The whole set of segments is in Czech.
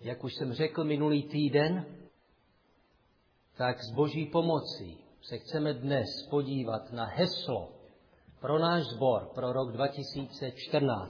Jak už jsem řekl minulý týden, tak s Boží pomocí se chceme dnes podívat na heslo pro náš sbor pro rok 2014.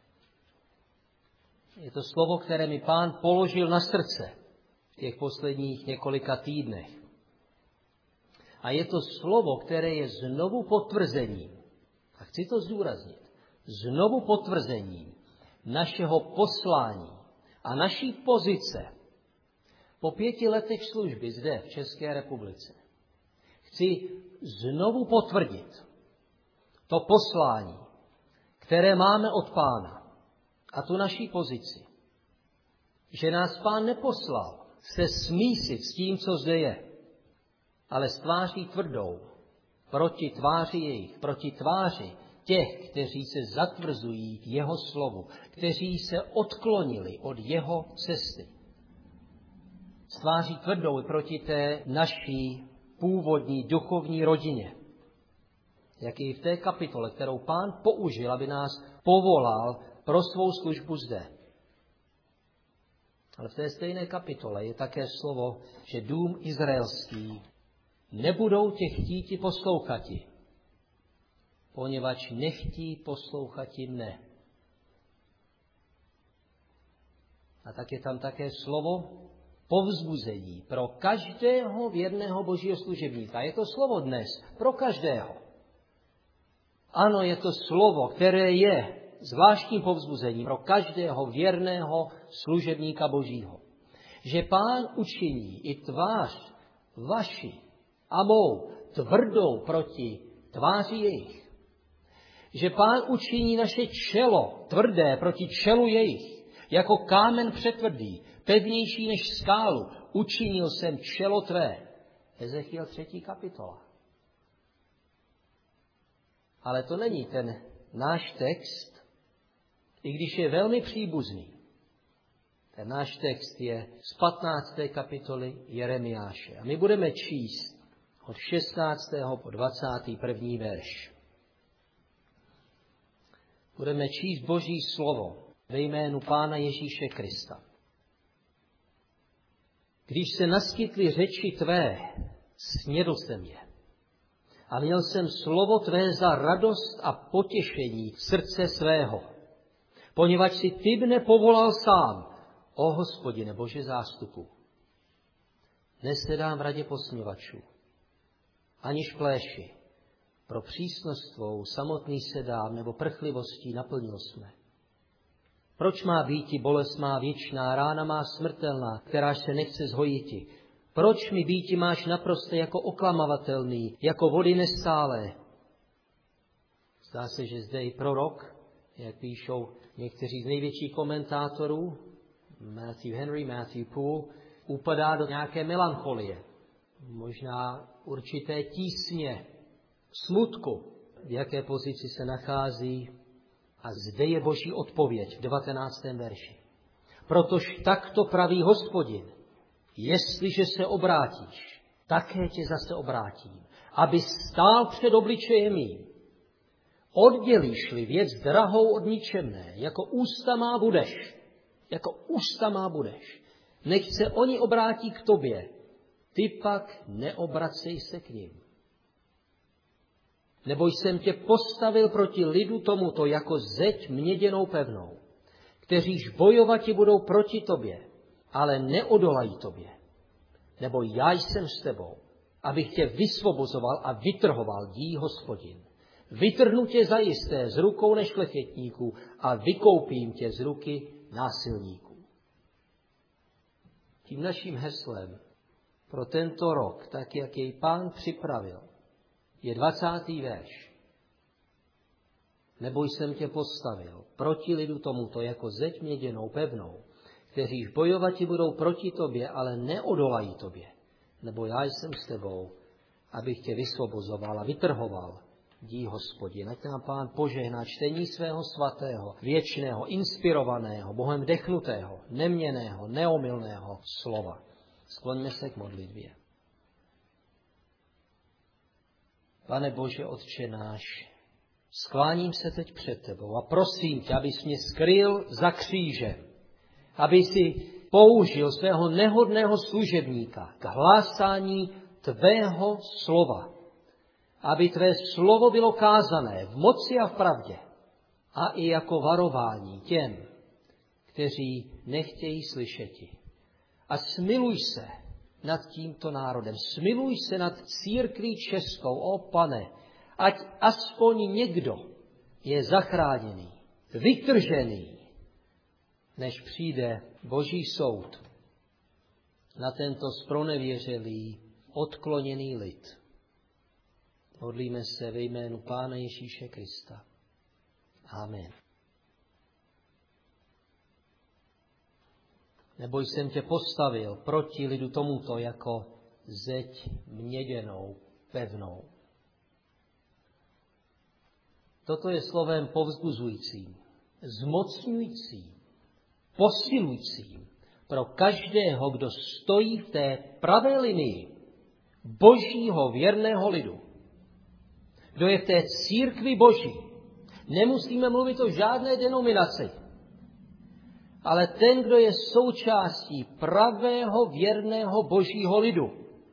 Je to slovo, které mi Pán položil na srdce v těch posledních několika týdnech. A je to slovo, které je znovu potvrzením, a chci to zdůraznit, znovu potvrzením našeho poslání a naší pozice po 5 letech služby zde v České republice. Chci znovu potvrdit to poslání, které máme od Pána, a tu naší pozici, že nás Pán neposlal se smísit s tím, co zde je, ale s tváří tvrdou, proti tváři jejich, proti tváři těch, kteří se zatvrzují v jeho slovu, kteří se odklonili od jeho cesty. S tváří tvrdou proti té naší původní duchovní rodině, jak i v té kapitole, kterou Pán použil, aby nás povolal pro svou službu zde. Ale v té stejné kapitole je také slovo, že dům izraelský nebudou tě chtíti poslouchati, poněvadž nechtí poslouchati mne. A tak je tam také slovo povzbuzení pro každého věrného Božího služebníka. Je to slovo dnes pro každého. Ano, je to slovo, které je zvláštním povzbuzením pro každého věrného služebníka Božího. Že Pán učiní i tvář vaši a mou tvrdou proti tváři jejich. Že Pán učiní naše čelo tvrdé proti čelu jejich. Jako kámen přetvrdý, pevnější než skálu, učinil jsem čelo tvé. Ezechiel 3. kapitola. Ale to není ten náš text, i když je velmi příbuzný. Ten náš text je z 15. kapitoly Jeremiáše. A my budeme číst od 16. po 21. verš. Budeme číst Boží slovo ve jménu Pána Ježíše Krista. Když se naskytly řeči tvé, snědl jsem je. A měl jsem slovo tvé za radost a potěšení srdce svého. Poněvadž si ty mne povolal sám, o Hospodine Bože zástupu. Nesedám v radě posměvačů, aniž pléši. Pro přísnost tvou samotný sedám, nebo prchlivostí naplnil jsme. Proč má býti bolest má věčná, rána má smrtelná, kteráž se nechce zhojiti? Proč mi býti máš naprosto jako oklamavatelný, jako vody nestálé? Zdá se, že zde i prorok, jak píšou někteří z největších komentátorů, Matthew Henry, Matthew Poole, upadá do nějaké melancholie, možná určité tísně, smutku, v jaké pozici se nachází. A zde je Boží odpověď v 19. verši. Protož takto praví Hospodin, jestliže se obrátíš, také tě zase obrátím, aby stál před obličejem mým. Oddělíš-li věc drahou od ničemné, jako ústa má budeš, nech se oni obrátí k tobě, ty pak neobracej se k nim. Nebo jsem tě postavil proti lidu tomuto jako zeď měděnou pevnou, kteříž bojovati budou proti tobě, ale neodolají tobě. Nebo já jsem s tebou, abych tě vysvobozoval a vytrhoval, dí Hospodin. Vytrhnu tě zajisté z rukou nešlechetníků a vykoupím tě z ruky násilníků. Tím naším heslem pro tento rok, tak jak jej Pán připravil, je 20. verš. Nebo jsem tě postavil proti lidu tomuto jako zeď měděnou pevnou, kteříž bojovati budou proti tobě, ale neodolají tobě. Nebo já jsem s tebou, abych tě vysvobozoval a vytrhoval, dí Hospodin. Ať nám Pán požehná čtení svého svatého, věčného, inspirovaného, Bohem vdechnutého, neměnného, neomylného slova. Skloňme se k modlitbě. Pane Bože, Otče náš, skláním se teď před tebou a prosím tě, abys mě skryl za křížem, aby si použil svého nehodného služebníka k hlásání tvého slova, aby tvé slovo bylo kázané v moci a v pravdě a i jako varování těm, kteří nechtějí slyšeti. A smiluj se nad tímto národem, smiluj se nad církví českou, o Pane, ať aspoň někdo je zachráněný, vytržený, než přijde Boží soud na tento zpronevěřelý, odkloněný lid. Modlíme se ve jménu Pána Ježíše Krista. Amen. Neboť jsem tě postavil proti lidu tomuto jako zeď měděnou, pevnou. Toto je slovem povzbuzujícím, zmocňujícím, posilujícím pro každého, kdo stojí v té pravé linii Božího věrného lidu. Kdo je v té církvi Boží. Nemusíme mluvit o žádné denominaci, ale ten, kdo je součástí pravého věrného Božího lidu.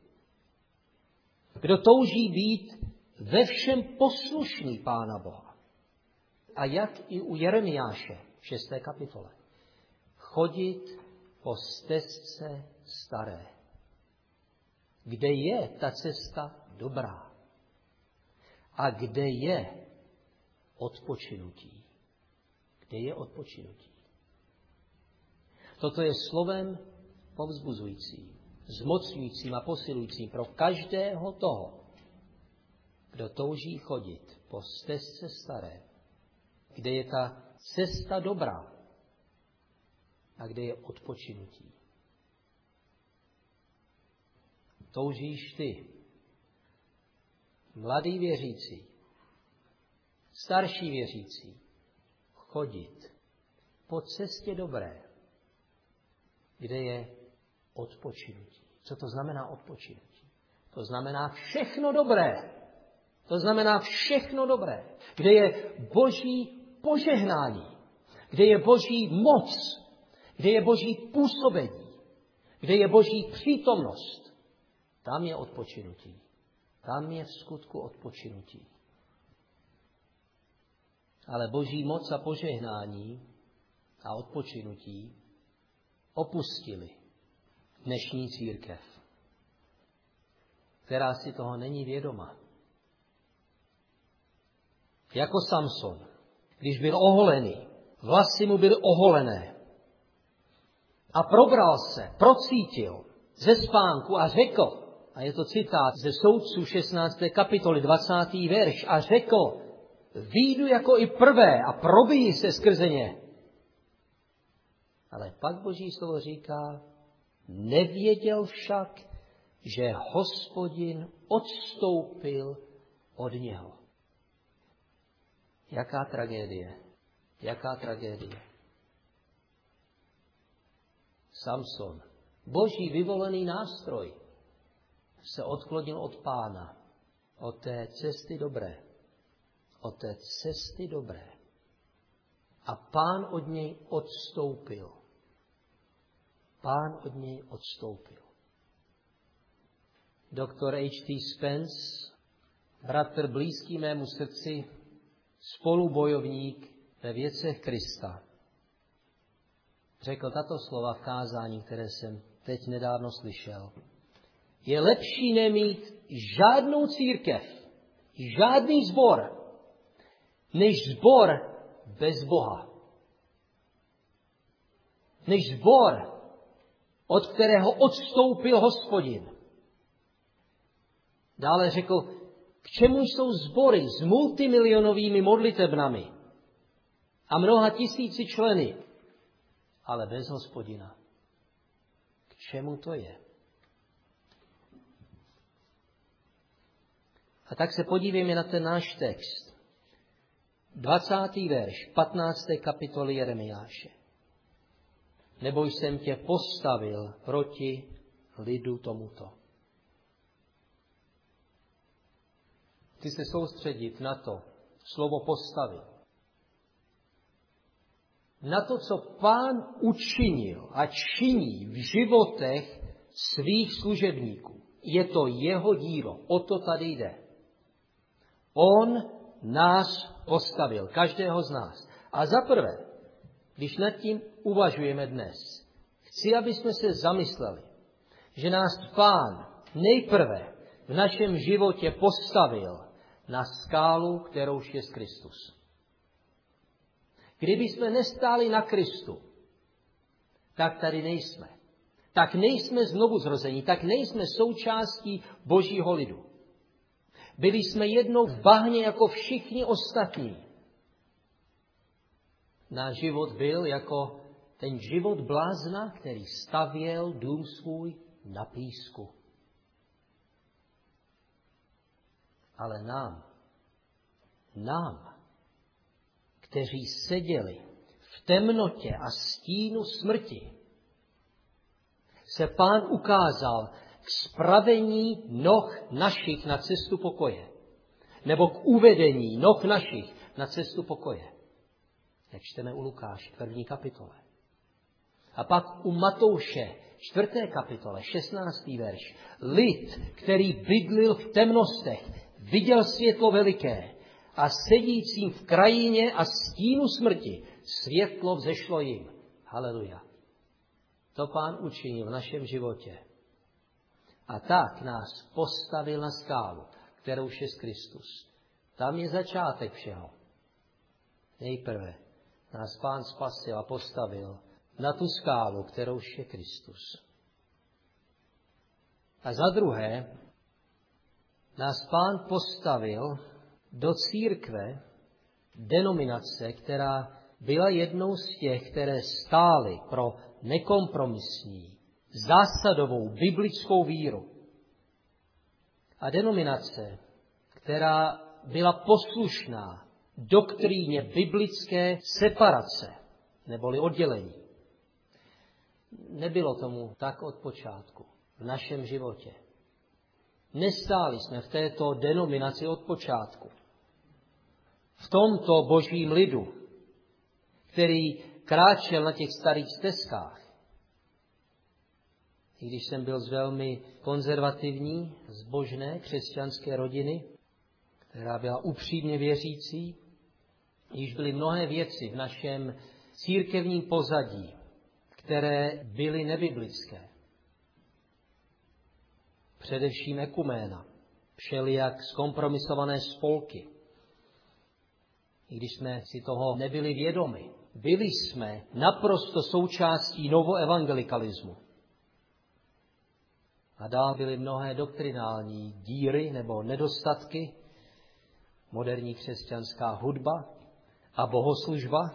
Kdo touží být ve všem poslušný Pána Boha. A jak i u Jeremiáše v 6. kapitole. Chodit po stezce staré. Kde je ta cesta dobrá? A kde je odpočinutí? Kde je odpočinutí? Toto je slovem povzbuzujícím, zmocňujícím a posilujícím pro každého toho, kdo touží chodit po stezce staré, kde je ta cesta dobrá a kde je odpočinutí. Toužíš ty, mladý věřící, starší věřící, chodit po cestě dobré, kde je odpočinutí. Co to znamená odpočinutí? To znamená všechno dobré. To znamená všechno dobré. Kde je Boží požehnání. Kde je Boží moc. Kde je Boží působení. Kde je Boží přítomnost. Tam je odpočinutí. Tam je v skutku odpočinutí. Ale Boží moc a požehnání a odpočinutí opustili dnešní církev, která si toho není vědoma. Jako Samson, když byl oholený, vlasy mu byly oholené a probral se, procítil ze spánku a řekl, a je to citát ze Soudců 16. kapitoly 20. verš, a řekl, vyjdu jako i prvé a probiji se skrze ně. Ale pak Boží slovo říká, nevěděl však, že Hospodin odstoupil od něho. Jaká tragédie, jaká tragédie. Samson, Boží vyvolený nástroj, se odklonil od Pána, od té cesty dobré, od té cesty dobré. A Pán od něj odstoupil. Pán od něj odstoupil. Doktor H.T. Spence, bratr blízký mému srdci, spolubojovník ve věcech Krista, řekl tato slova v kázání, které jsem teď nedávno slyšel. Je lepší nemít žádnou církev, žádný sbor, než sbor bez Boha. Než sbor, od kterého odstoupil Hospodin. Dále řekl, k čemu jsou sbory s multimilionovými modlitebnami a mnoha tisíci členy, ale bez Hospodina. K čemu to je? A tak se podívejme na ten náš text. 20. verš 15. kapitoly Jeremiáše. Nebo jsem tě postavil proti lidu tomuto. Chci se soustředit na to slovo postavil. na to, co Pán učinil a činí v životech svých služebníků. Je to jeho dílo, o to tady jde. On nás postavil, každého z nás. A za prvé, když nad tím uvažujeme dnes, chci, aby jsme se zamysleli, že nás Pán nejprve v našem životě postavil na skálu, kterou je Kristus. Kdyby jsme nestáli na Kristu, tak tady nejsme. Tak nejsme znovu zrození, tak nejsme součástí Božího lidu. Byli jsme jednou v bahně jako všichni ostatní. Náš život byl jako ten život blázna, který stavěl dům svůj na písku. Ale nám, kteří seděli v temnotě a stínu smrti, se Pán ukázal k spravení noh našich na cestu pokoje. Nebo k uvedení noh našich na cestu pokoje. Jak čteme u Lukáše, 1. kapitole. A pak u Matouše, 4. kapitole, 16. verš. Lid, který bydlil v temnostech, viděl světlo veliké a sedícím v krajině a stínu smrti světlo vzešlo jim. Haleluja. To Pán učinil v našem životě. A tak nás postavil na skálu, kterou je Kristus. Tam je začátek všeho. Nejprve nás Pán spasil a postavil na tu skálu, kterou je Kristus. A za druhé, nás Pán postavil do církve, denominace, která byla jednou z těch, které stály pro nekompromisní, zásadovou biblickou víru. A denominace, která byla poslušná doktríně biblické separace, neboli oddělení. Nebylo tomu tak od počátku v našem životě. Nestáli jsme v této denominaci od počátku. V tomto božím lidu, který kráčel na těch starých stezkách. I když jsem byl z velmi konzervativní, zbožné křesťanské rodiny, která byla upřímně věřící, již byly mnohé věci v našem církevním pozadí, které byly nebiblické. Především ekuména, všelijak zkompromisované spolky. I když jsme si toho nebyli vědomi, byli jsme naprosto součástí novoevangelikalismu. A dál byly mnohé doktrinální díry nebo nedostatky, moderní křesťanská hudba a bohoslužba.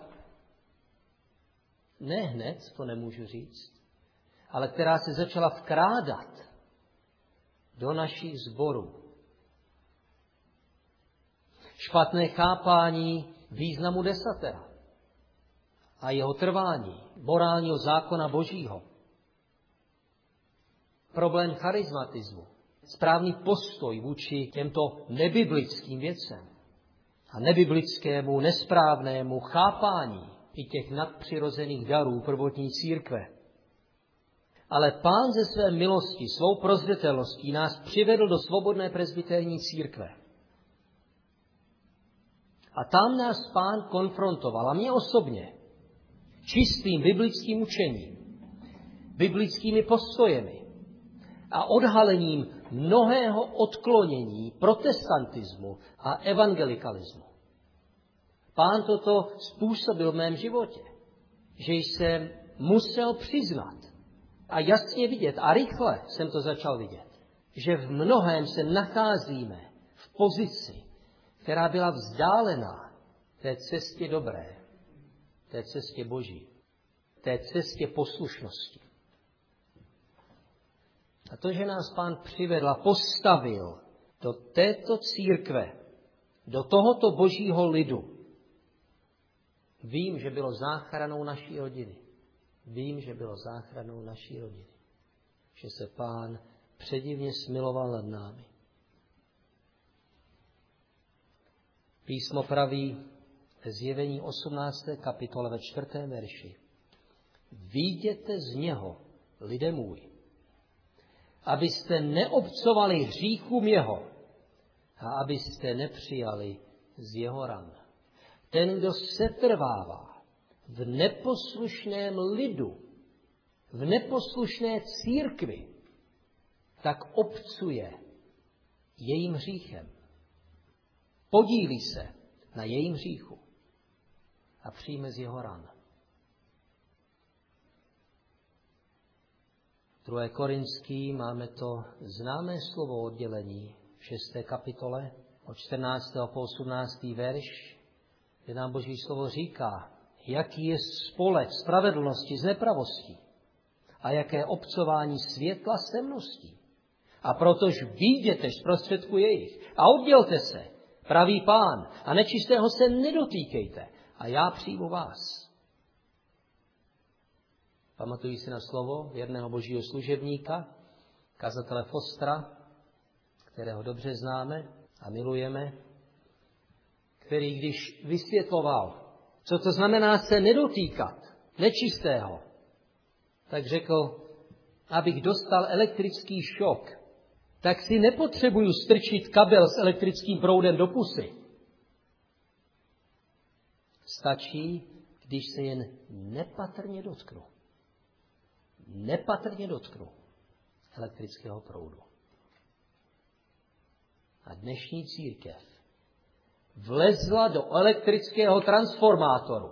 Ne hned, to nemůžu říct, ale která se začala vkrádat do našich sborů. Špatné chápání významu desatera a jeho trvání, morálního zákona Božího. Problém charizmatismu, správný postoj vůči těmto nebiblickým věcem a nebiblickému, nesprávnému chápání i těch nadpřirozených darů prvotní církve. Ale Pán ze své milosti, svou prozřetelností nás přivedl do svobodné presbyterní církve. A tam nás Pán konfrontoval, a mě osobně, čistým biblickým učením, biblickými postojemi a odhalením mnohého odklonění protestantismu a evangelikalismu. Pán toto způsobil v mém životě, že jsem musel přiznat a jasně vidět, a rychle jsem to začal vidět, že v mnohém se nacházíme v pozici, která byla vzdálená té cestě dobré, té cestě Boží, té cestě poslušnosti. A to, že nás Pán přivedl a postavil do této církve, do tohoto Božího lidu, vím, že bylo záchranou naší rodiny. Vím, že bylo záchranou naší rodiny. Že se Pán předivně smiloval nad námi. Písmo praví ve Zjevení 18. kapitole ve 4. verši. Vyjděte z něho, lidé můj, abyste neobcovali hříchům jeho a abyste nepřijali z jeho ran. Ten, kdo setrvává v neposlušném lidu, v neposlušné církvi, tak obcuje jejím hříchem. Podílí se na jejím hříchu a přijme z jeho ran. V 2. Korinským máme to známé slovo oddělení v 6. kapitole od 14. po 18. verš, kde nám Boží slovo říká, jaký je spolek spravedlnosti s nepravostí a jaké obcování světla s temností. A protož vyjděte z prostředku jejich a oddělte se, pravý Pán, a nečistého se nedotýkejte a já přijmu vás. Pamatují si na slovo věrného Božího služebníka, kazatele Fostra, kterého dobře známe a milujeme, který když vysvětloval, co to znamená se nedotýkat nečistého, tak řekl, abych dostal elektrický šok, tak si nepotřebuju strčit kabel s elektrickým proudem do pusy. Stačí, když se jen nepatrně dotknu elektrického proudu. A dnešní církev vlezla do elektrického transformátoru.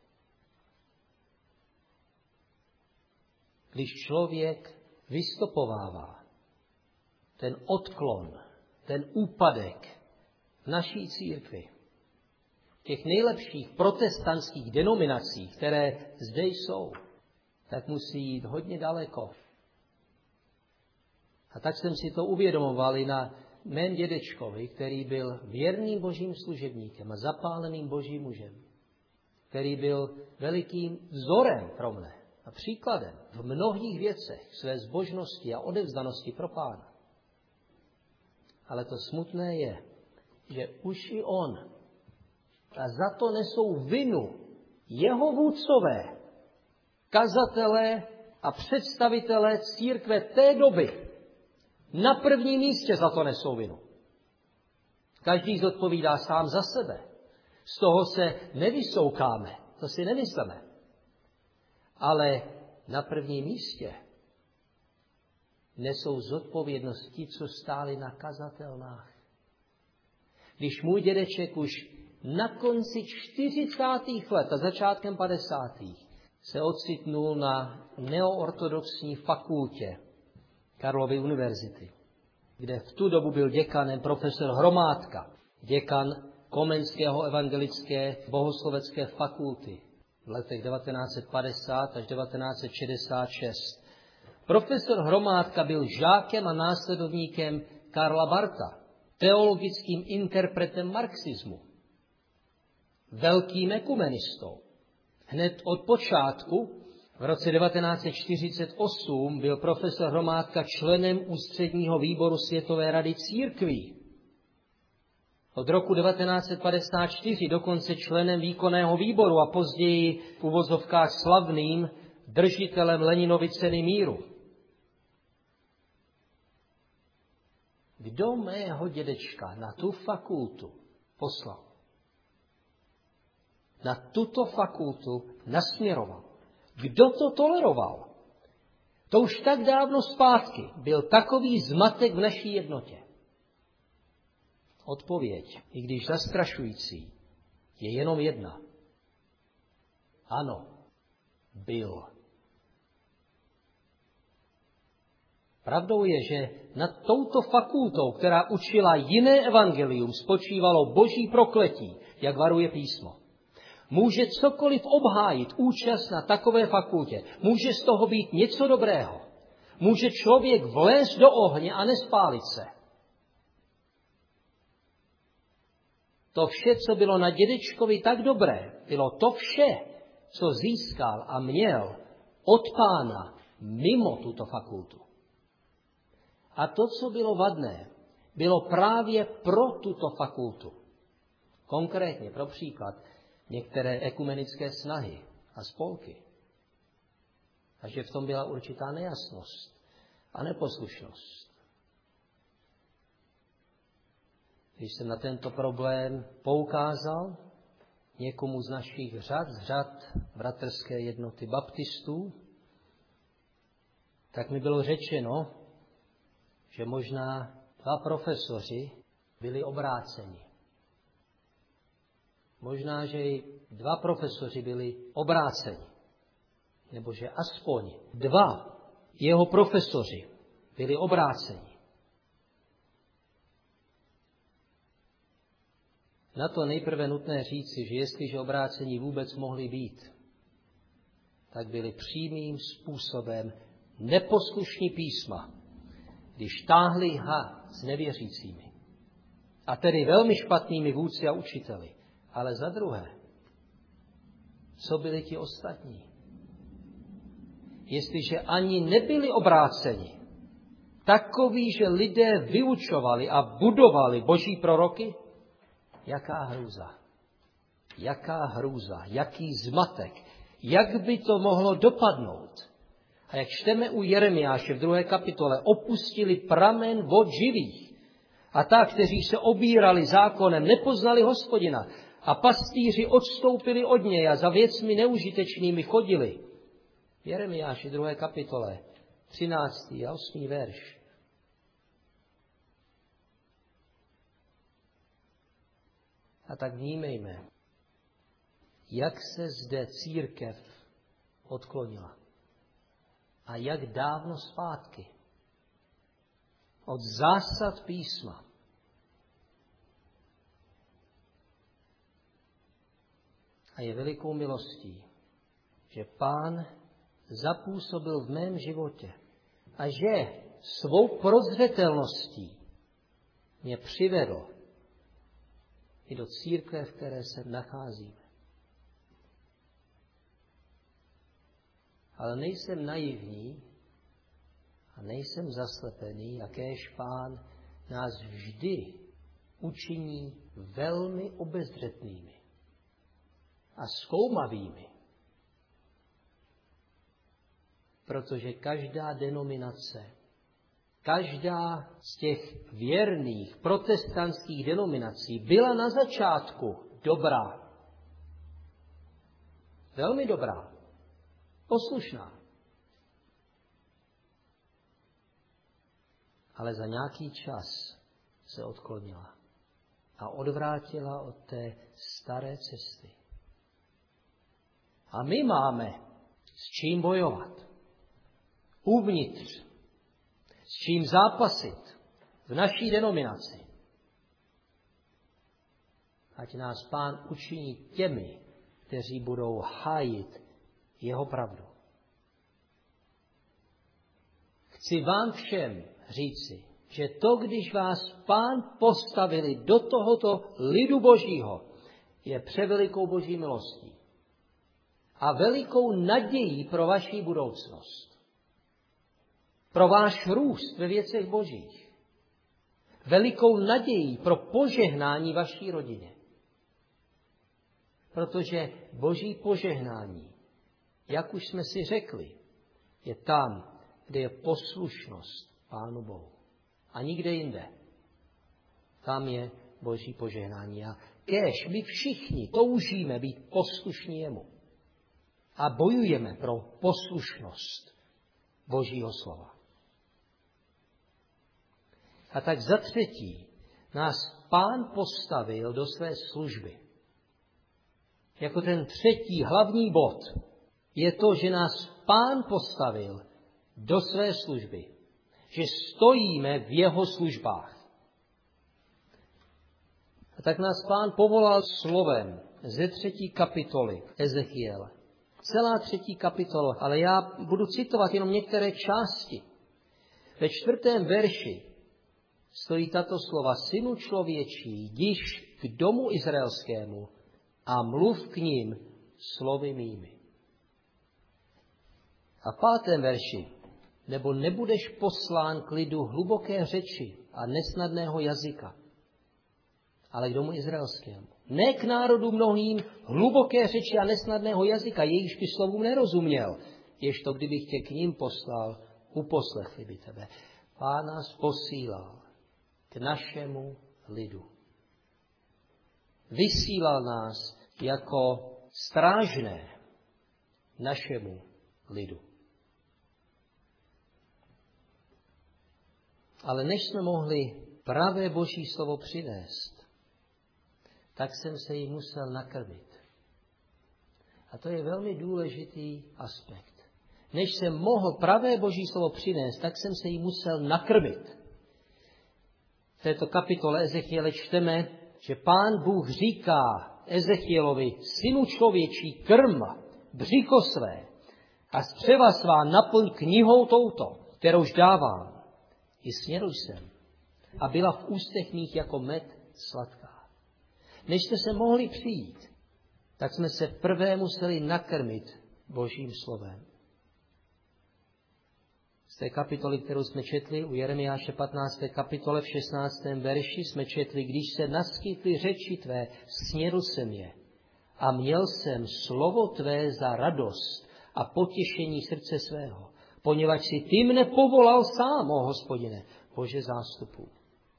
Když člověk vystopovává ten odklon, ten úpadek v naší církvi, v těch nejlepších protestantských denominacích, které zde jsou, tak musí jít hodně daleko. A tak jsem si to uvědomoval i na mém dědečkovi, který byl věrným Božím služebníkem a zapáleným Božím mužem, který byl velikým vzorem pro mne a příkladem v mnohých věcech své zbožnosti a odevzdanosti pro Pána. Ale to smutné je, že už i on, a za to nesou vinu jeho vůdcové, kazatelé a představitelé církve té doby, na prvním místě za to nesou vinu. Každý zodpovídá sám za sebe. Z toho se nevysoukáme, to si nemyslíme. Ale na prvním místě nesou zodpovědnost ti, co stáli na kazatelnách. Když můj dědeček už na konci 40. let a začátkem 50. se ocitnul na neoortodoxní fakultě Karlovy univerzity, kde v tu dobu byl děkanem profesor Hromádka, děkan Komenského evangelické bohoslovecké fakulty v letech 1950 až 1966. Profesor Hromádka byl žákem a následovníkem Karla Bartha, teologickým interpretem marxismu, velkým ekumenistou. Hned od počátku v roce 1948 byl profesor Hromádka členem ústředního výboru Světové rady církví. Od roku 1954 dokonce členem výkonného výboru a později v uvozovkách slavným držitelem Leninovy ceny míru. Kdo mého dědečka na tu fakultu poslal? Na tuto fakultu nasměroval. Kdo to toleroval? To už tak dávno zpátky byl takový zmatek v naší jednotě. Odpověď, i když zastrašující, je jenom jedna. Ano, byl. Pravdou je, že nad touto fakultou, která učila jiné evangelium, spočívalo boží prokletí, jak varuje písmo. Může cokoliv obhájit účast na takové fakultě. Může z toho být něco dobrého. Může člověk vlézt do ohně a nespálit se. To vše, co bylo na dědečkovi tak dobré, bylo to vše, co získal a měl od Pána mimo tuto fakultu. A to, co bylo vadné, bylo právě pro tuto fakultu. Konkrétně, pro příklad, některé ekumenické snahy a spolky. A že v tom byla určitá nejasnost a neposlušnost. Když jsem na tento problém poukázal někomu z našich řad bratrské jednoty baptistů, tak mi bylo řečeno, že možná 2 profesoři byli obráceni. Možná, že i 2 profesoři byli obráceni. Nebo že aspoň 2 jeho profesoři byli obráceni. Na to nejprve nutné říci, že jestliže obrácení vůbec mohli být, tak byli přímým způsobem neposlušní písma, když táhli s nevěřícími. A tedy velmi špatnými vůdci a učiteli. Ale za druhé, co byli ti ostatní? Jestliže ani nebyli obráceni, takoví, že lidé vyučovali a budovali boží proroky, jaká hrůza, jaký zmatek, jak by to mohlo dopadnout. A jak čteme u Jeremiáše v 2. kapitole, opustili pramen vod živých. A tak, kteří se obírali zákonem, nepoznali Hospodina. A pastýři odstoupili od něj a za věcmi neužitečnými chodili. Jeremiáši 2. kapitole, 13. a 8. verš. A tak vnímejme, jak se zde církev odklonila. A jak dávno zpátky. Od zásad písma. A je velikou milostí, že Pán zapůsobil v mém životě a že svou prozřetelností mě přivedl i do církve, v které se nacházíme. Ale nejsem naivní a nejsem zaslepený, jakéž Pán nás vždy učiní velmi obezřetnými a zkoumavými. Protože každá denominace, každá z těch věrných protestantských denominací byla na začátku dobrá. Velmi dobrá. Poslušná. Ale za nějaký čas se odklonila a odvrátila od té staré cesty. A my máme s čím bojovat. Uvnitř. S čím zápasit v naší denominaci. Ať nás Pán učiní těmi, kteří budou hájit jeho pravdu. Chci vám všem říci, že to, když vás Pán postavili do tohoto lidu Božího, je převelikou Boží milostí a velikou nadějí pro vaši budoucnost. Pro váš růst ve věcech Božích. Velikou nadějí pro požehnání vaší rodině. Protože Boží požehnání, jak už jsme si řekli, je tam, kde je poslušnost Pánu Bohu. A nikde jinde. Tam je Boží požehnání. A kéž my všichni toužíme být poslušní jemu. A bojujeme pro poslušnost Božího slova. A tak za třetí nás Pán postavil do své služby. Jako ten třetí hlavní bod je to, že nás Pán postavil do své služby. Že stojíme v jeho službách. A tak nás Pán povolal slovem ze 3. kapitoly Ezechiele. Celá 3. kapitola, ale já budu citovat jenom některé části. Ve 4. verši stojí tato slova: Synu člověčí, jdiš k domu izraelskému a mluv k ním slovy mými. A v 5. verši: Nebo nebudeš poslán k lidu hluboké řeči a nesnadného jazyka. ale k domu izraelskému. Ne k národu mnohým, hluboké řeči a nesnadného jazyka, jejíž by slovům nerozuměl. Ježto kdybych tě k ním poslal, uposlechli by tebe. Pán nás posílal k našemu lidu. Vysílal nás jako strážné našemu lidu. Ale než jsme mohli pravé Boží slovo přinést, tak jsem se jí musel nakrmit. A to je velmi důležitý aspekt. Než jsem mohl pravé Boží slovo přinést, tak jsem se jí musel nakrmit. V této kapitole Ezechiele čteme, že Pán Bůh říká Ezechielovi, synu člověčí, krm břicho své a střeva svá naplň knihou touto, kterouž dávám. I snědl jsem a byla v ústech mých jako med sladká. Než jsme se mohli přijít, tak jsme se prvé museli nakrmit Božím slovem. Z té kapitoly, kterou jsme četli u Jeremiáše 15. kapitole v 16. verši, jsme četli, když se naskytly řeči tvé, snědl jsem je a měl jsem slovo tvé za radost a potěšení srdce svého, poněvadž si ty mne povolal sám, o Hospodine, Bože zástupů.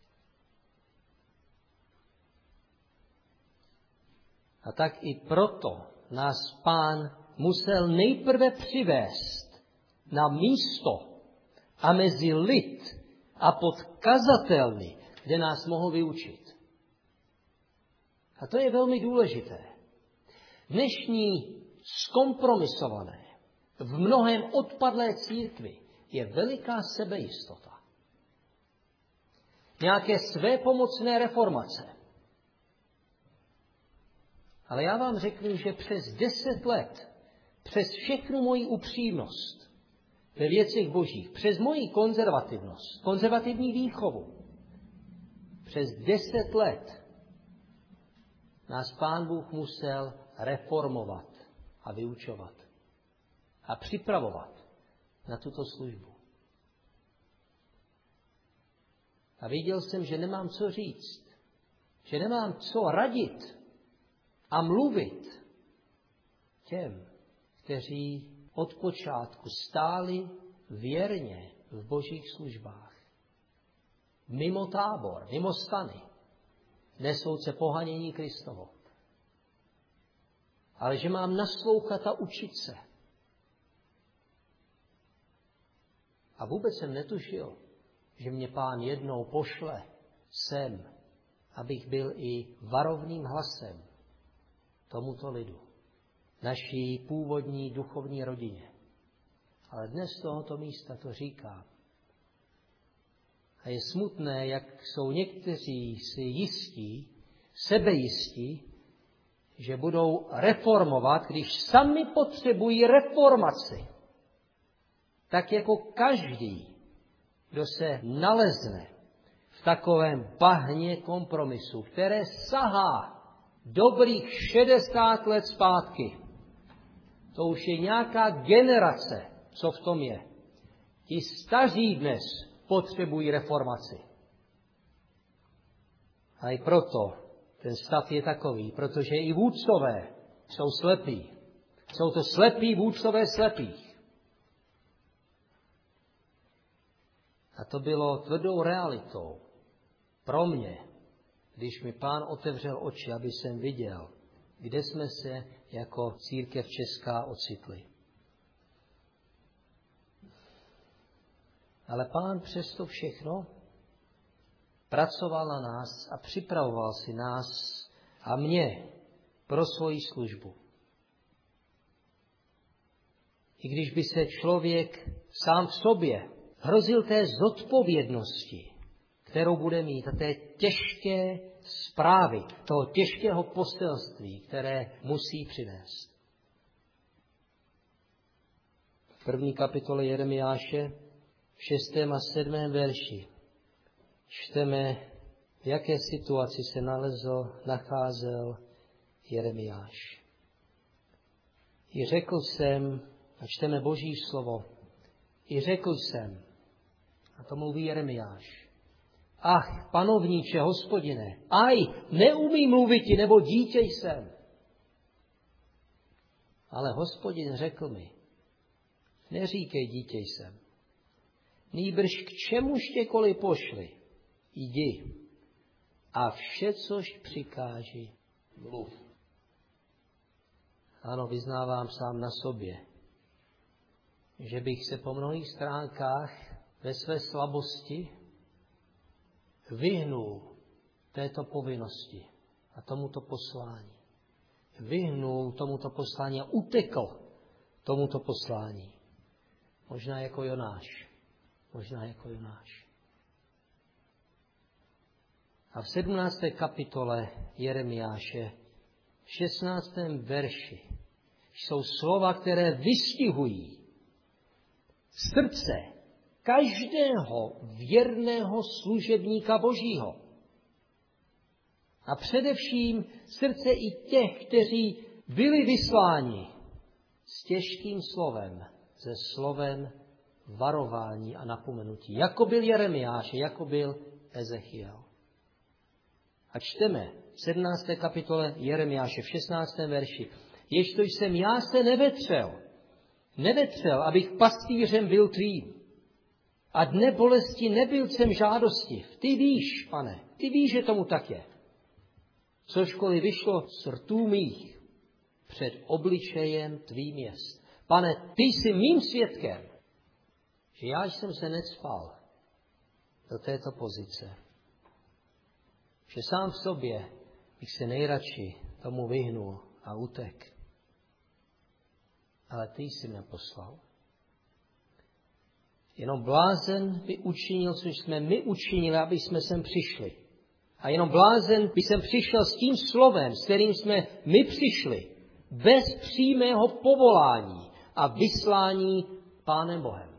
A tak i proto nás Pán musel nejprve přivést na místo a mezi lid a pod kazatelny, kde nás mohl vyučit. A to je velmi důležité. Dnešní zkompromisované, v mnohém odpadlé církvi je veliká sebejistota. Nějaké svépomocné reformace. Ale já vám řeknu, že přes 10 let, přes všechnu moji upřímnost ve věcech božích, přes moji konzervativnost, konzervativní výchovu, přes 10 let nás Pán Bůh musel reformovat a vyučovat a připravovat na tuto službu. A viděl jsem, že nemám co říct, že nemám co radit a mluvit těm, kteří od počátku stáli věrně v božích službách. Mimo tábor, mimo stany, nesouce pohanění Kristovo. Ale že mám naslouchat a učit se. A vůbec jsem netušil, že mě Pán jednou pošle sem, abych byl i varovným hlasem tomuto lidu, naší původní duchovní rodině. Ale dnes z tohoto místa to říkám. A je smutné, jak jsou někteří si jistí, sebejistí, že budou reformovat, když sami potřebují reformaci. Tak jako každý, kdo se nalezne v takovém bahně kompromisu, které sahá dobrých 60 let zpátky. To už je nějaká generace, co v tom je. Ti staří dnes potřebují reformaci. A i proto ten stav je takový, protože i vůdcové jsou slepí. Jsou to slepí vůdcové slepých. A to bylo tvrdou realitou pro mě, když mi Pán otevřel oči, aby jsem viděl, kde jsme se jako církev česká ocitli. Ale Pán přesto všechno pracoval na nás a připravoval si nás a mě pro svoji službu. I když by se člověk sám v sobě hrozil té zodpovědnosti, kterou bude mít, a té těžké zprávy, toho těžkého poselství, které musí přinést. V 1. kapitole Jeremiáše, v 6. a 7. verši, čteme, v jaké situaci se nacházel Jeremiáš. I řekl jsem, a čteme Boží slovo, i řekl jsem, a to mluví Jeremiáš, Ach, panovníče, hospodine, neumím mluviti, nebo dítě jsem. Ale Hospodin řekl mi, neříkej, dítě jsem. Nýbrž k čemuž těkoliv pošli, jdi a vše, což přikáži, mluv. Ano, vyznávám sám na sobě, že bych se po mnohých stránkách ve své slabosti vyhnul této povinnosti a tomuto poslání. Vyhnul tomuto poslání a utekl tomuto poslání. Možná jako Jonáš. A v 17. kapitole Jeremiáše, v 16. verši, jsou slova, které vystihují srdce každého věrného služebníka Božího. A především srdce i těch, kteří byli vysláni s těžkým slovem, se slovem varování a napomenutí. Jako byl Jeremiáš, jako byl Ezechiel. A čteme v 17. kapitole Jeremiáše v 16. verši. Ježto jsem já se nevetřel, abych pastýřem byl tvým. A dne bolesti nebyl jsem žádostiv. Ty víš, Pane, ty víš, že tomu tak je. Cožkoliv vyšlo z rtů mých před obličejem tvým jest. Pane, ty jsi mým svědkem, že já jsem se necpal do této pozice. Že sám v sobě bych se nejradši tomu vyhnul a utek. Ale ty jsi mě poslal. Jenom blázen by učinil, což jsme my učinili, aby jsme sem přišli. A jenom blázen by sem přišel s tím slovem, s kterým jsme my přišli, bez přímého povolání a vyslání Pánem Bohem.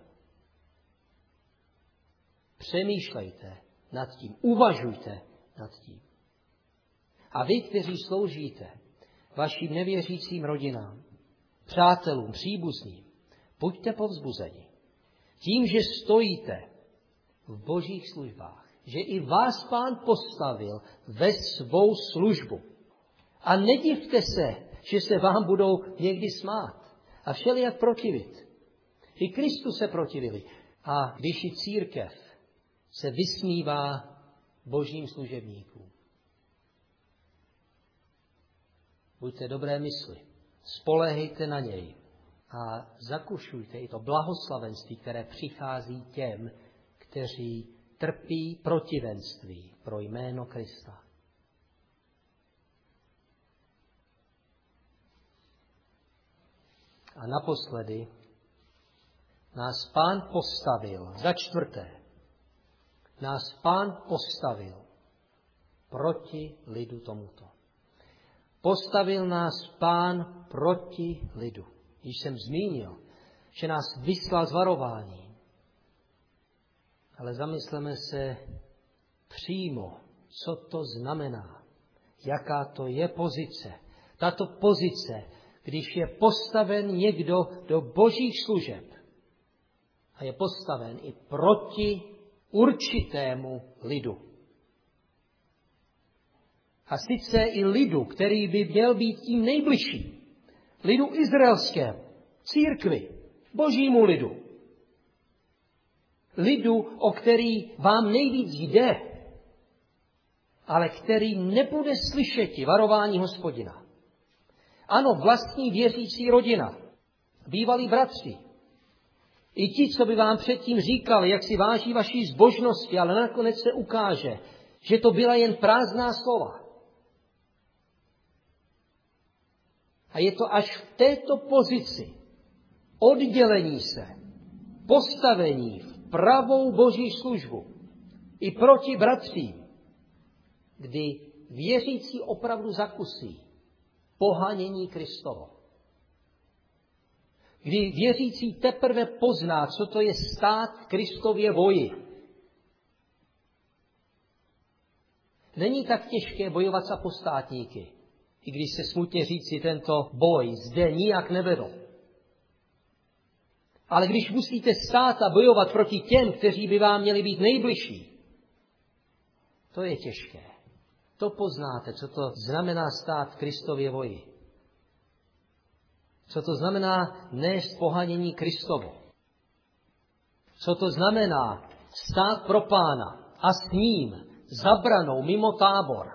Přemýšlejte nad tím, uvažujte nad tím. A vy, kteří sloužíte vašim nevěřícím rodinám, přátelům, příbuzným, buďte povzbuzeni tím, že stojíte v Božích službách, že i vás Pán postavil ve svou službu. A nedivte se, že se vám budou někdy smát a všelijak protivit. I Kristu se protivili. A když i církev se vysmívá Božím služebníkům. Buďte dobré mysli, spoléhejte na něj a zakušujte i to blahoslavenství, které přichází těm, kteří trpí protivenství pro jméno Krista. A naposledy nás Pán postavil, za čtvrté, nás Pán postavil proti lidu tomuto. Postavil nás Pán proti lidu. Když jsem zmínil, že nás vyslal s varováním. Ale zamysleme se přímo, co to znamená, jaká to je pozice. Tato pozice, když je postaven někdo do Božích služeb a je postaven i proti určitému lidu. A sice i lidu, který by měl být tím nejbližší. Lidu izraelskému, církvi, Božímu lidu. Lidu, o který vám nejvíc jde, ale který nebude slyšeti varování Hospodina. Ano, vlastní věřící rodina, bývalí bratři, i ti, co by vám předtím říkali, jak si váží vaší zbožnosti, ale nakonec se ukáže, že to byla jen prázdná slova. A je to až v této pozici oddělení se, postavení v pravou Boží službu i proti bratřím, kdy věřící opravdu zakusí pohanění Kristovo. Kdy věřící teprve pozná, co to je stát v Kristově boji. Není tak těžké bojovat s apostátníky, i když se smutně říci, tento boj zde nijak nevedl. Ale když musíte stát a bojovat proti těm, kteří by vám měli být nejbližší, To je těžké. To poznáte, co to znamená stát v Kristově voji. Co to znamená nést pohanění Kristovo. Co to znamená stát pro Pána a s ním za branou mimo tábor.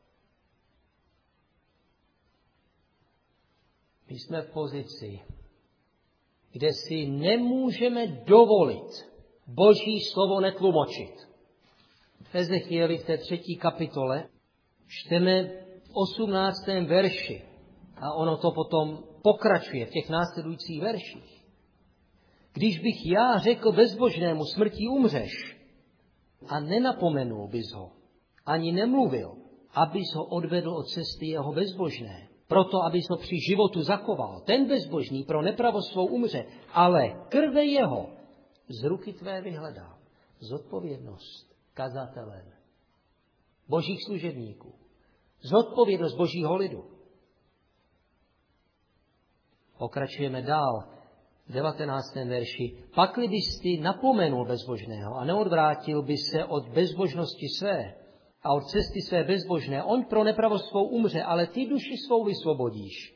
My jsme v pozici, kde si nemůžeme dovolit Boží slovo netlumočit. V Ezechieli v té 3. kapitole čteme v 18. verši a ono to potom pokračuje v těch následujících verších. Když bych já řekl bezbožnému smrtí umřeš a nenapomenul bys ho, ani nemluvil, abys ho odvedl od cesty jeho bezbožné, proto abys ho při životu zachoval. Ten bezbožný pro nepravost svou umře, ale krve jeho z ruky tvé vyhledám. Zodpovědnost kazatelen, božích služebníků, zodpovědnost božího lidu. Pokračujeme dál v 19. verši. Pakli bys ty napomenul bezbožného a neodvrátil by se od bezbožnosti své a od cesty své bezbožné, on pro nepravost svou umře, ale ty duši svou vysvobodíš.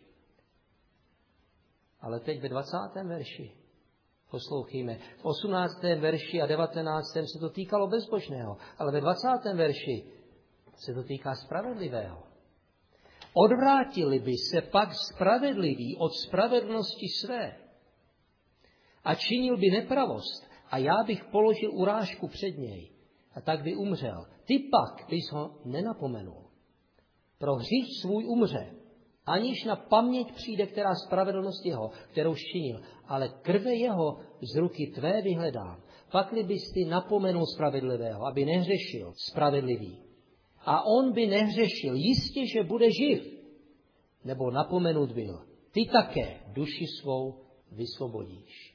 Ale teď ve 20. verši, poslouchejme, v 18. verši a 19. se to týkalo bezbožného, ale ve 20. verši se to týká spravedlivého. Odvrátili by se pak spravedliví od spravedlnosti své a činil by nepravost a já bych položil urážku před něj a tak by umřel. Ty pak bys ho nenapomenul. Pro hřích svůj umře, aniž na paměť přijde, která spravedlnost jeho, kterou činil, ale krve jeho z ruky tvé vyhledám. Pakli bys ty napomenul spravedlivého, aby nehřešil spravedlivý. A on by nehřešil, jistě, že bude živ, nebo napomenut byl. Ty také duši svou vysvobodíš.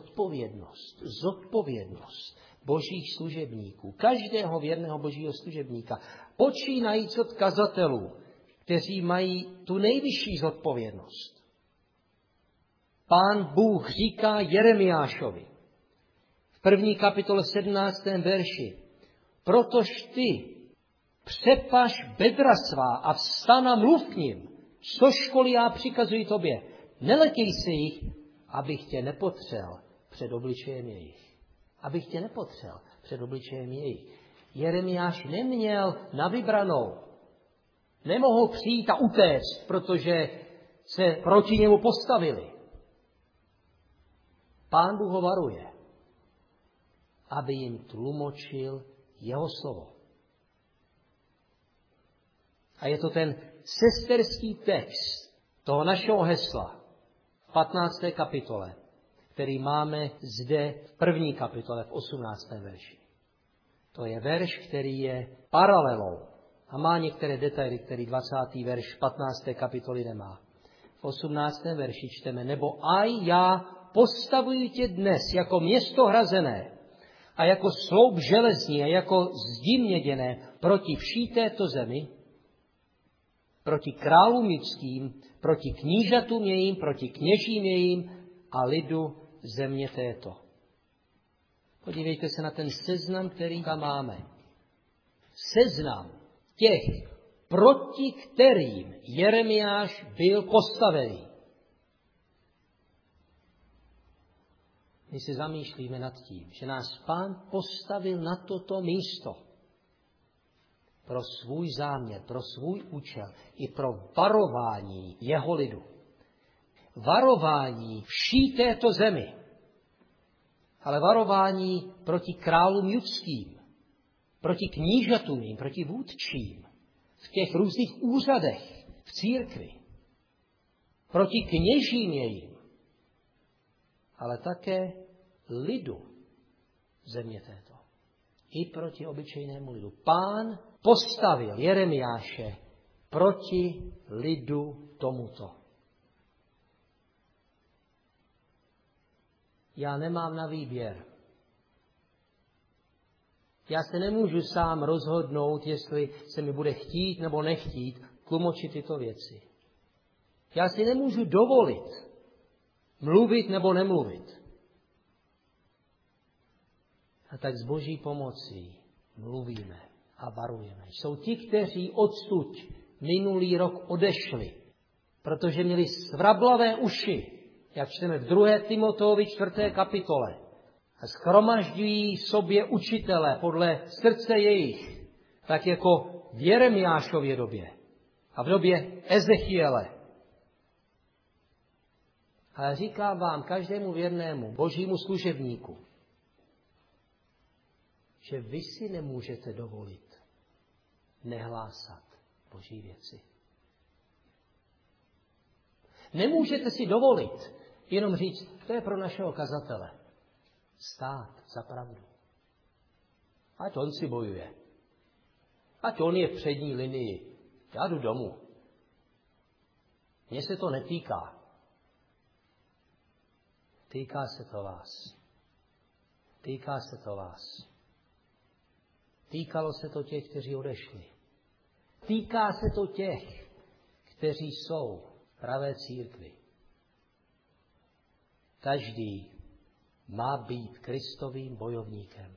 Zodpovědnost božích služebníků, každého věrného božího služebníka, počínajíc od kazatelů, kteří mají tu nejvyšší zodpovědnost. Pán Bůh říká Jeremiášovi v 1. kapitole 17. verši, protož ty přepaš bedra svá a vstan a mluv k nim, co školy já přikazuji tobě. Neletěj si jich, abych tě nepotřel před obličejem jejich. Abych tě nepotřel před obličejem jejich. Jeremiáš neměl na vybranou. Nemohl přijít a utéct, protože se proti němu postavili. Pán Bůh ho varuje, aby jim tlumočil jeho slovo. A je to ten sesterský text toho našeho hesla v 15. kapitole, který máme zde v 1. kapitole v 18. verši. To je verš, který je paralelou a má některé detaily, který 20. verš 15. kapitoly nemá. V 18. verši čteme, nebo aj já postavuji tě dnes jako město hrazené a jako sloup železní a jako zdi měděné proti vší této zemi, proti králům lidským, proti knížatům jejím, proti kněžím jejím a lidu země této. Podívejte se na ten seznam, který tam máme. Seznam těch, proti kterým Jeremiáš byl postavený. My si zamýšlíme nad tím, že nás Pán postavil na toto místo pro svůj záměr, pro svůj účel i pro varování jeho lidu. Varování vší této zemi, ale varování proti králům judským, proti knížatům, proti vůdčím, v těch různých úřadech, v církvi, proti kněžím jejím, ale také lidu země této. I proti obyčejnému lidu. Pán postavil Jeremiáše proti lidu tomuto. Já nemám na výběr. Já se nemůžu sám rozhodnout, jestli se mi bude chtít nebo nechtít tlumočit tyto věci. Já si nemůžu dovolit mluvit nebo nemluvit. A tak s Boží pomocí mluvíme a varujeme. Jsou ti, kteří odsud minulý rok odešli, protože měli svrablavé uši, jak čteme v 2. Timoteovi 4. kapitole. A shromažďují sobě učitele podle srdce jejich, tak jako v Jeremiášově době a v době Ezechiele. Ale říkám vám, každému věrnému božímu služebníku, že vy si nemůžete dovolit nehlásat boží věci. Nemůžete si dovolit jenom říct, to je pro našeho kazatele. Stát za pravdu. Ať on si bojuje. Ať on je v přední linii. Já jdu domů. Mně se to netýká. Týká se to vás. Týká se to vás. Týkalo se to těch, kteří odešli. Týká se to těch, kteří jsou v pravé církvi. Každý má být Kristovým bojovníkem.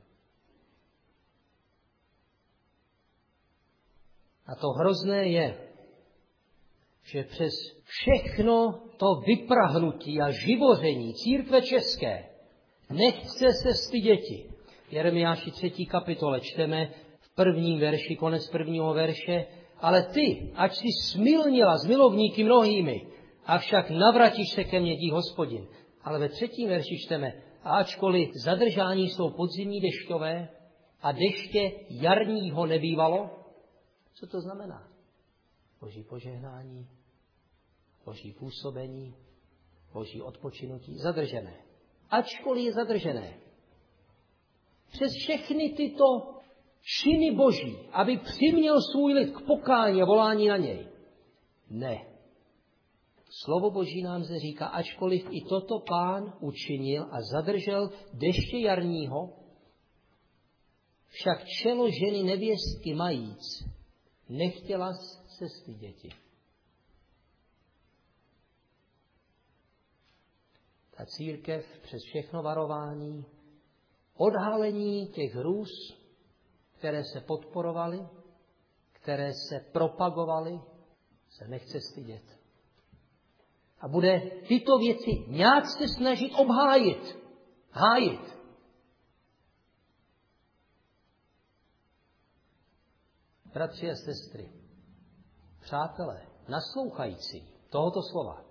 A to hrozné je, že přes všechno to vyprahnutí a živoření církve české nechce se styděti. Jeremiáši 3. kapitole čteme v 1. verši, konec 1. verše, ale ty, ať si smilnila s milovníky mnohými, avšak navratíš se ke mně, dí Hospodin. Ale ve 3. verši čteme, a ačkoliv zadržání jsou podzimní dešťové a deště jarního nebývalo, co to znamená? Boží požehnání, boží působení, boží odpočinutí, zadržené. Ačkoliv je zadržené. Přes všechny tyto činy boží, aby přiměl svůj lid k pokání a volání na něj. Ne. Slovo boží nám se říká, ačkoliv i toto Pán učinil a zadržel deště jarního, však čelo ženy nevěstky majíc, nechtěla se styděti. Ta církev přes všechno varování, odhalení těch hrůz, které se podporovaly, které se propagovaly, se nechce stydět. A bude tyto věci nějak se snažit obhájit, hájit. Bratři a sestry, přátelé, naslouchající tohoto slova,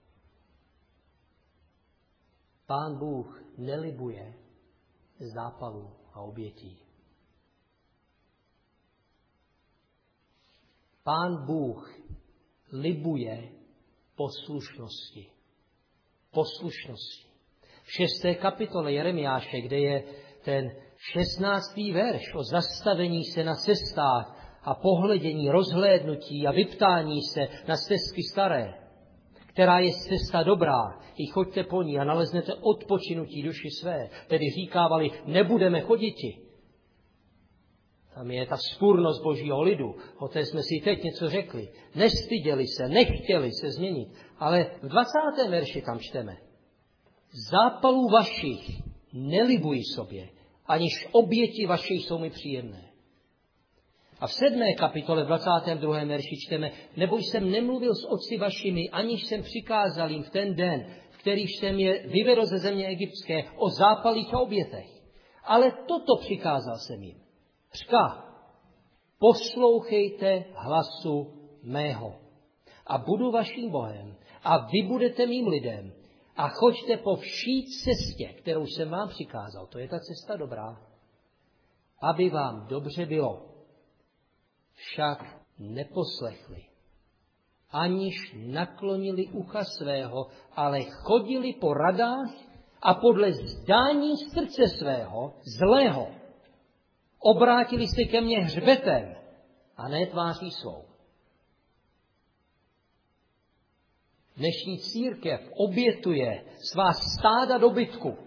Pán Bůh nelibuje zápalů a obětí. Pán Bůh libuje poslušnosti. Poslušnosti. V 6. kapitole Jeremiáše, kde je ten 16. verš o zastavení se na cestách a pohledění, rozhlédnutí a vyptání se na stezky staré, která je cesta dobrá, i choďte po ní a naleznete odpočinutí duši své. Tedy říkávali, nebudeme choditi. Tam je ta vzpůrnost božího lidu, o té jsme si teď něco řekli. Nestyděli se, nechtěli se změnit. Ale v 20. verši tam čteme. Zápalů vašich nelibuji sobě, aniž oběti vaše jsou mi příjemné. A v 7. kapitole v 22. verši čteme, nebo jsem nemluvil s otci vašimi, aniž jsem přikázal jim v ten den, v kterýž jsem je vyvedl ze země egyptské, o zápalích a obětech. Ale toto přikázal jsem jim. Řka, poslouchejte hlasu mého a budu vaším Bohem a vy budete mým lidem a choďte po vší cestě, kterou jsem vám přikázal. To je ta cesta dobrá. Aby vám dobře bylo. Však neposlechli, aniž naklonili ucha svého, ale chodili po radách a podle zdání srdce svého, zlého, obrátili se ke mně hřbetem a ne tváří svou. Dnešní církev obětuje svá stáda dobytku,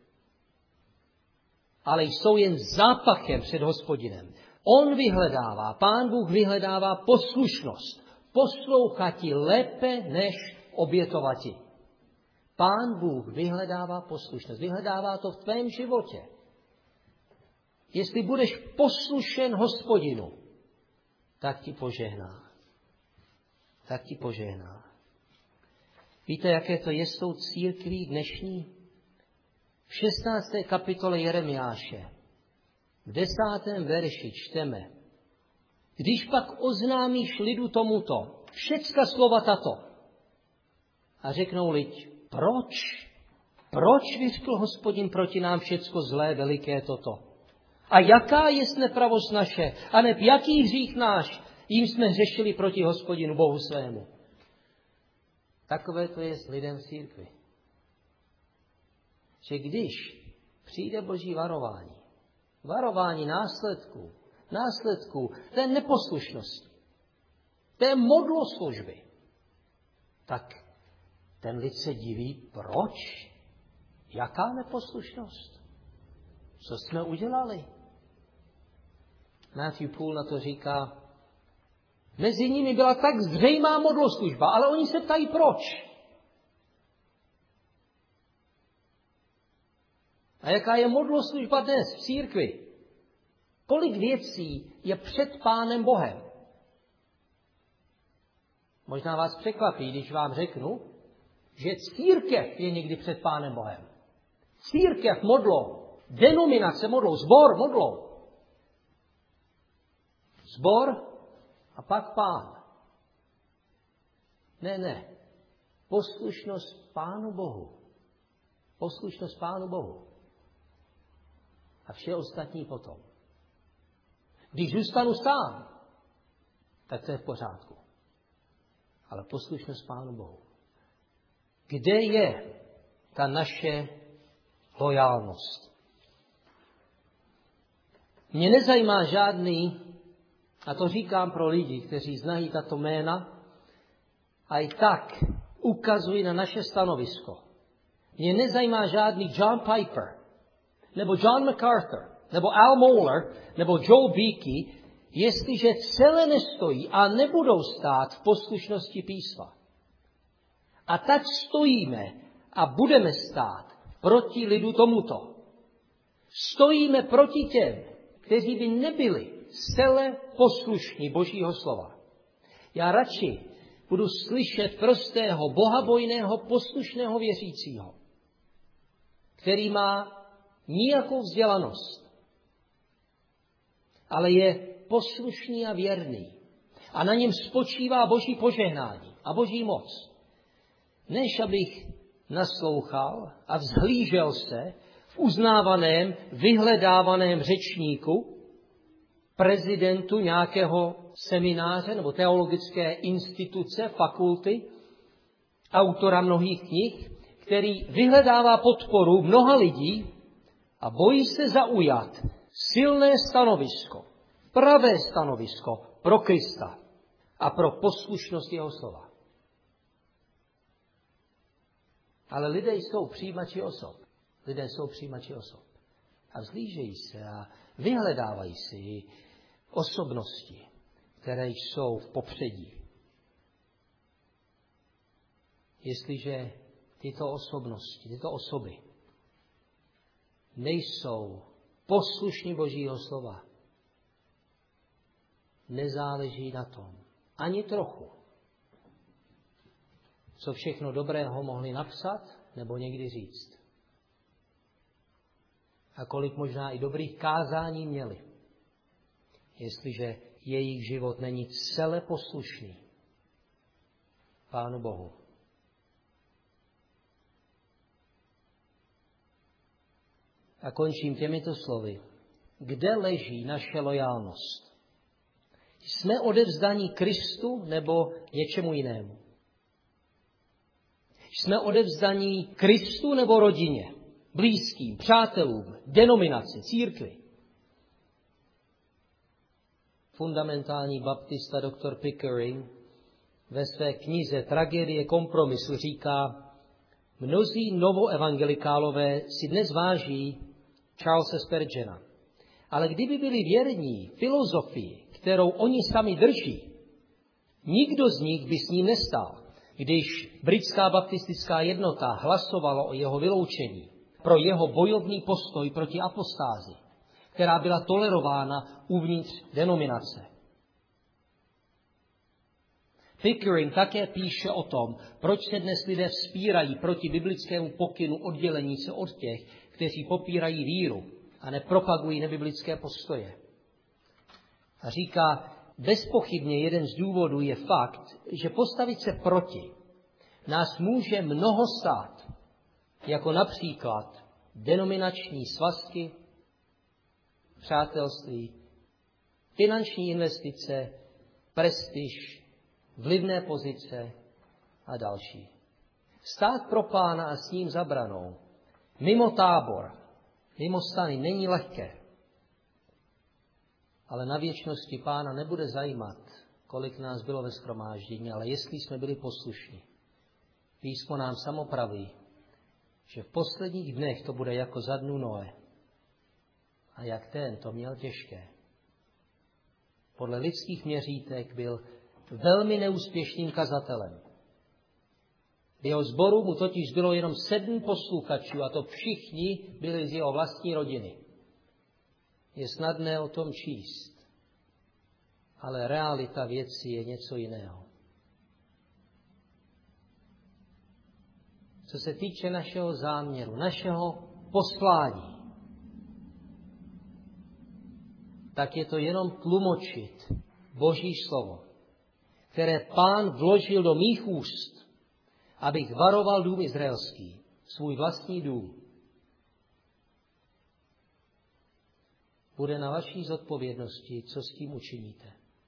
ale jsou jen zápachem před Hospodinem. On vyhledává, Pán Bůh vyhledává poslušnost. Poslouchati lépe než obětovati. Pán Bůh vyhledává poslušnost. Vyhledává to v tvém životě. jestli budeš poslušen Hospodinu, tak ti požehná. Tak ti požehná. Víte, jaké to je s tou církví dnešní? V 16. kapitole Jeremiáše, v 10. verši čteme: Když pak oznámíš lidu tomuto, všecka slova tato, a řeknou lid, proč? Proč vyřkl Hospodin proti nám všecko zlé, veliké toto? A jaká jest nepravost naše? A neb jaký hřích náš, jím jsme hřešili proti Hospodinu Bohu svému? Takové to je s lidem v církvi. Že když přijde Boží varování následků té neposlušnosti, té modloslužby, tak ten lid se diví, proč? Jaká neposlušnost? Co jsme udělali? Matthew Poole na to říká, mezi nimi byla tak zřejmá modloslužba, ale oni se ptají, proč? A jaká je modloslužba dnes v církvi? Kolik věcí je před Pánem Bohem? Možná vás překvapí, když vám řeknu, že církev je někdy před Pánem Bohem. Církev modlou, denominace modlou, sbor modlou. Sbor a pak Pán. Ne. Poslušnost Pánu Bohu. Poslušnost Pánu Bohu. A vše ostatní potom. Když zůstanu sám, tak to je v pořádku. Ale poslušnost Pánu Bohu. Kde je ta naše lojálnost? Mě nezajímá žádný, a to říkám pro lidi, kteří znají tato jména, a i tak ukazují na naše stanovisko. Mě nezajímá žádný John Piper, nebo John MacArthur, nebo Al Mohler, nebo Joel Beakey, jestliže celé nestojí a nebudou stát v poslušnosti písma. A tak stojíme a budeme stát proti lidu tomuto. Stojíme proti těm, kteří by nebyli zcela poslušní Božího slova. Já radši budu slyšet prostého, bohabojného, poslušného věřícího, který má nijakou vzdělanost, ale je poslušný a věrný. A na něm spočívá Boží požehnání a Boží moc. Než abych naslouchal a vzhlížel se v uznávaném, vyhledávaném řečníku, prezidentu nějakého semináře nebo teologické instituce, fakulty, autora mnohých knih, který vyhledává podporu mnoha lidí a bojí se zaujat silné stanovisko, pravé stanovisko pro Krista a pro poslušnost jeho slova. Ale lidé jsou přijímači osob. Lidé jsou přijímači osob. A vzhlížejí se a vyhledávají si osobnosti, které jsou v popředí. Jestliže tyto osobnosti, tyto osoby nejsou poslušní Božího slova, nezáleží na tom ani trochu, co všechno dobrého mohli napsat nebo někdy říct. A kolik možná i dobrých kázání měli, jestliže jejich život není celé poslušný Pánu Bohu. A končím těmito slovy. Kde leží naše lojálnost? Jsme odevzdaní Kristu nebo něčemu jinému? Jsme odevzdaní Kristu nebo rodině, blízkým, přátelům, denominaci, církvi? Fundamentální baptista dr. Pickering ve své knize Tragédie kompromisu říká, mnozí novoevangelikálové si dnes váží Charlesa Spurgeona. Ale kdyby byli věrní filozofii, kterou oni sami drží, nikdo z nich by s ním nestál. Když britská baptistická jednota hlasovala o jeho vyloučení pro jeho bojovný postoj proti apostázi, která byla tolerována uvnitř denominace. Pickering také píše o tom, proč se dnes lidé vzpírají proti biblickému pokynu oddělení se od těch, kteří popírají víru a nepropagují nebiblické postoje. A říká, bezpochybně jeden z důvodů je fakt, že postavit se proti nás může mnoho stát, jako například denominační svazky, přátelství, finanční investice, prestiž, vlivné pozice a další. Stát pro Pána a s ním za branou, mimo tábor, mimo stany, není lehké. Ale na věčnosti Pána nebude zajímat, kolik nás bylo ve shromáždění, ale jestli jsme byli poslušní. Písmo nám samo praví, že v posledních dnech to bude jako za dnů Noe. A jak ten to měl těžké. Podle lidských měřítek byl velmi neúspěšným kazatelem. V jeho sboru mu totiž bylo jenom 7 posluchačů a to všichni byli z jeho vlastní rodiny. Je snadné o tom číst, ale realita věci je něco jiného. Co se týče našeho záměru, našeho poslání, tak je to jenom tlumočit Boží slovo, které Pán vložil do mých úst, abych varoval dům izraelský, svůj vlastní dům. Bude na vaší zodpovědnosti, co s tím učiníte.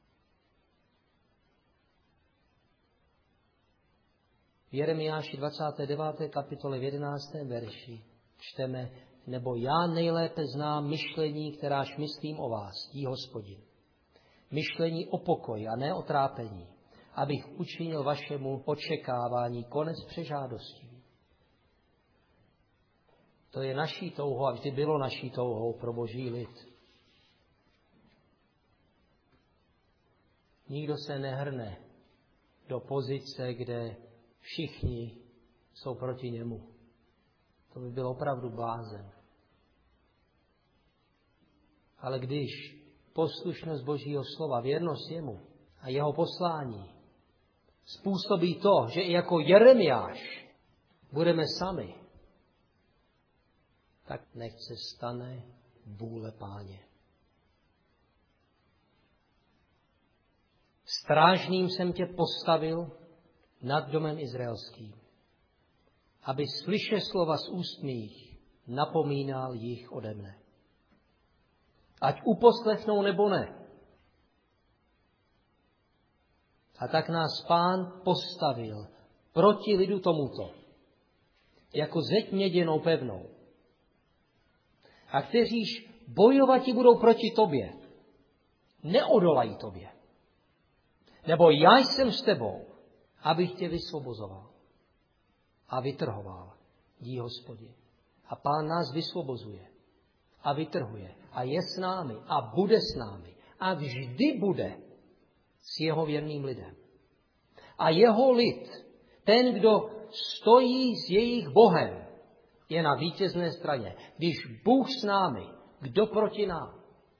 V Jeremiáši 29. kapitole v 11. verši čteme, nebo já nejlépe znám myšlení, kteráž myslím o vás, dí Hospodin. Myšlení o pokoji a ne o trápení, abych učinil vašemu očekávání konec přežádostí. To je naší touhou a vždy bylo naší touhou pro Boží lid. Nikdo se nehrne do pozice, kde všichni jsou proti němu. To by byl opravdu blázen. Ale když poslušnost Božího slova, věrnost jemu a jeho poslání způsobí to, že i jako Jeremiáš budeme sami, tak nechť se stane vůle Páně. Strážným jsem tě postavil nad domem izraelským, aby slyše slova z úst mých napomínal jich ode mne. Ať uposlechnou nebo ne. A tak nás Pán postavil proti lidu tomuto, jako zeď měděnou pevnou. A kteříž bojovati budou proti tobě, neodolají tobě. Nebo já jsem s tebou, abych tě vysvobozoval a vytrhoval, dí Hospodin. A Pán nás vysvobozuje a vytrhuje a je s námi a bude s námi a vždy bude s jeho věrným lidem. A jeho lid, ten, kdo stojí s jejich Bohem, je na vítězné straně. Když Bůh s námi, kdo proti nám?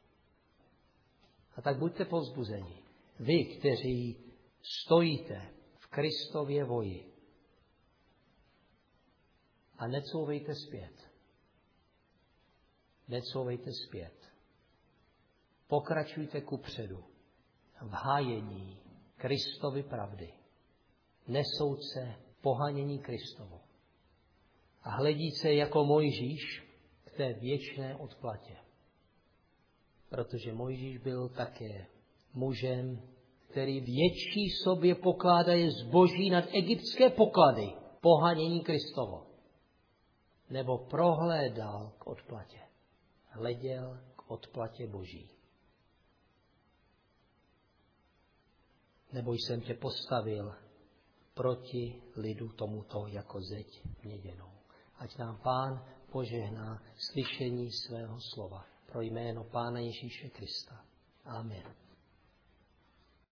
A tak buďte povzbuzeni. Vy, kteří stojíte v Kristově voji. A necouvejte zpět. Necouvejte zpět. Pokračujte kupředu v hájení Kristovy pravdy. Nesouce pohanění Kristovo. A hledíte jako Mojžíš k té věčné odplatě. Protože Mojžíš byl také mužem, který větší sobě pokládaje zboží nad egyptské poklady, pohanění Kristovo. Nebo prohlédal k odplatě. Hleděl k odplatě Boží. Nebo jsem tě postavil proti lidu tomuto jako zeď měděnou. Ať nám Pán požehná slyšení svého slova pro jméno Pána Ježíše Krista. Amen.